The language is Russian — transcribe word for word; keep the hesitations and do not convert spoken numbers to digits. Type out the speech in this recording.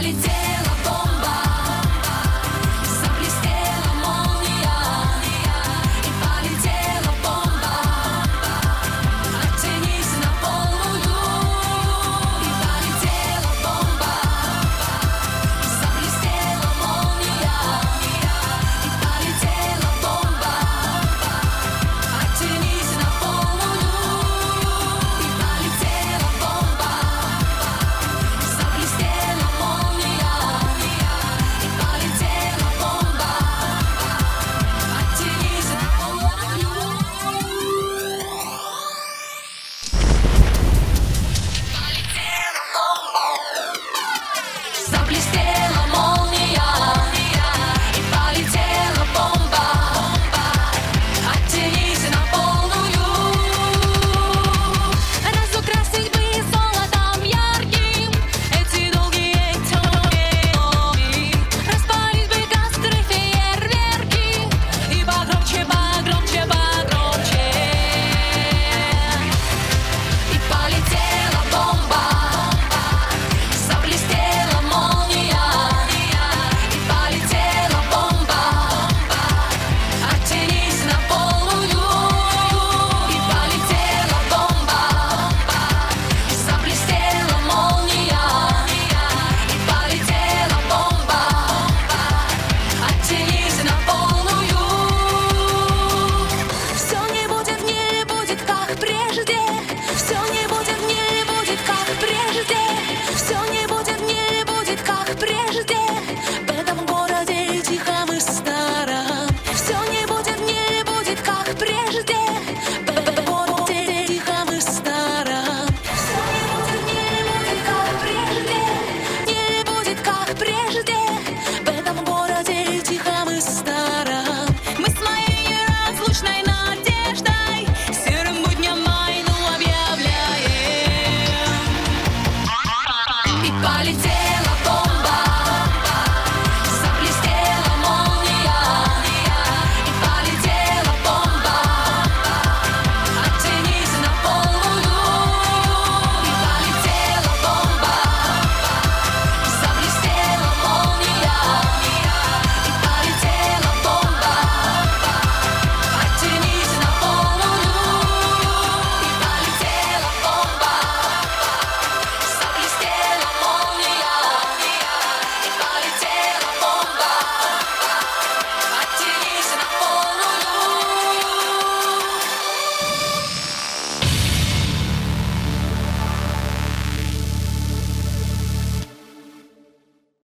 полетела бомба, заблестела молния, и полетела бомба, оттянись на полную. И полетела бомба, заблестела молния, и полетела бомба, оттянись на полную. И полетела бомба, заблестела молния, и полетела бомба, оттянись на полную. Заблестела молния, и полетела бомба, оттянись на полную. Разукрасить бы золотом ярким эти долгие темные ночи, распалить бы костры, фейерверки, и погромче, погромче, погромче. И полетела бомба, заблестела молния, и полетела бомба, оттянись на полную. И полетела бомба, заблестела молния, и полетела бомба, оттянись на полную. Все не будет, не будет как прежде, все не будет, не будет как прежде, все не будет, не будет как прежде в этом городе тихом и старом. Все не будет, не будет как прежде в этом городе тихом и старом. Все не будет, не будет как прежде, не будет как прежде в этом городе тихом и старом. Мы с моей неразлучной надеждой серым будням войну объявляем. И полетела